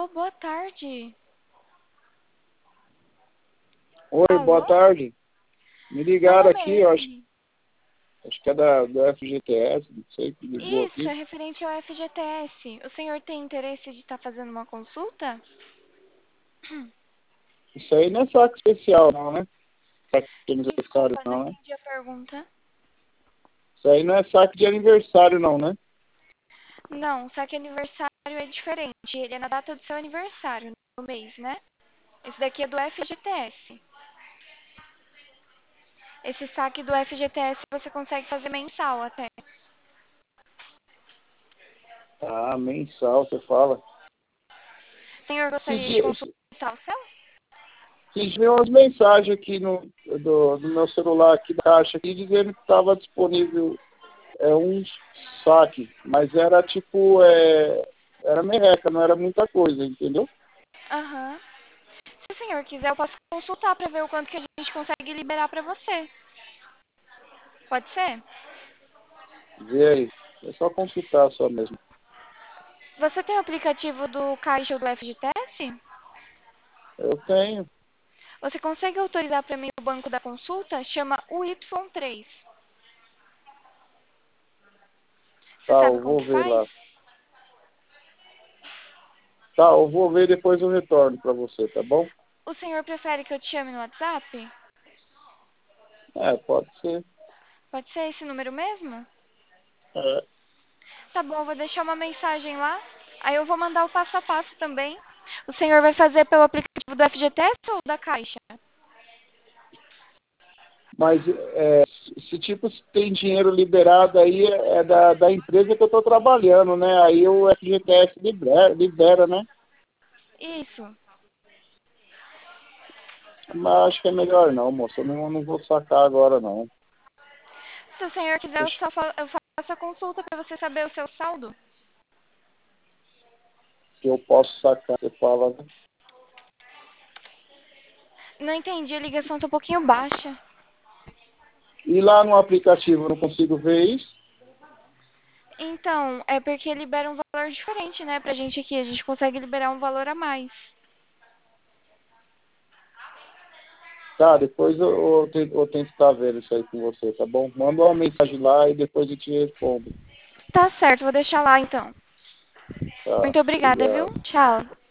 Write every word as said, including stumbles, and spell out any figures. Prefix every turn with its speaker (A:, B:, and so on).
A: Alô, boa tarde.
B: Oi, boa
A: Alô?
B: tarde. Me
A: Meu
B: ligaram
A: nome
B: aqui,
A: é
B: eu acho,
A: Emily.
B: acho que é da, do F G T S, não sei, que ligou
A: Isso, é
B: aqui.
A: referente ao F G T S. O senhor tem interesse de estar fazendo uma consulta?
B: Isso aí não é saque especial, não, né? Saque de aniversário,
A: Desculpa, não
B: não, né?
A: entendi a pergunta.
B: Isso aí não é saque de aniversário, não, né?
A: Não, só que aniversário é diferente. Ele é na data do seu aniversário, no mês, né? Esse daqui é do F G T S. Esse saque do F G T S você consegue fazer mensal até.
B: Ah, mensal, você fala.
A: O senhor
B: Se
A: gostaria de
B: dias,
A: consultar o seu?
B: se viu umas mensagens aqui no, do, do meu celular, aqui da caixa, aqui, dizendo que estava disponível é, um saque, mas era tipo, é, era merreca, não era muita coisa, entendeu?
A: Aham. Se o senhor quiser, eu posso consultar para ver o quanto que a gente consegue liberar para você. Pode ser?
B: Vê aí, é só consultar só mesmo.
A: Você tem o aplicativo do Caixa ou do F G T S?
B: Eu tenho.
A: Você consegue autorizar para mim o banco da consulta? Chama U Y três.
B: Tá,
A: Você sabe
B: eu
A: como
B: vou
A: que
B: ver
A: faz?
B: lá. Tá, eu vou ver e depois eu retorno pra você, tá bom?
A: O senhor prefere que eu te chame no WhatsApp?
B: É, pode ser.
A: Pode ser esse número mesmo?
B: É,
A: Tá bom, eu vou deixar uma mensagem lá. Aí eu vou mandar o passo a passo também. O senhor vai fazer pelo aplicativo do F G T S ou da Caixa?
B: mas é, se tipo se tem dinheiro liberado aí é da, da empresa que eu tô trabalhando, né? Aí o F G T S libera, libera, né?
A: Isso.
B: Mas acho que é melhor não, moça. Eu não, não vou sacar agora não.
A: Se o senhor quiser, eu
B: Deixa
A: só fa- eu faço a consulta para você saber o seu saldo.
B: que eu posso sacar, você fala, né?
A: Não entendi, a ligação tá um pouquinho baixa.
B: E lá no aplicativo eu não consigo ver isso?
A: Então, é porque libera um valor diferente, né, pra gente aqui. A gente consegue liberar um valor a mais.
B: Tá, depois eu, eu, tento, eu tento estar vendo isso aí com você, tá bom? Manda uma mensagem lá e depois eu te respondo.
A: Tá certo, vou deixar lá então.
B: Tá,
A: Muito obrigada, viu?
B: obrigado.
A: Tchau.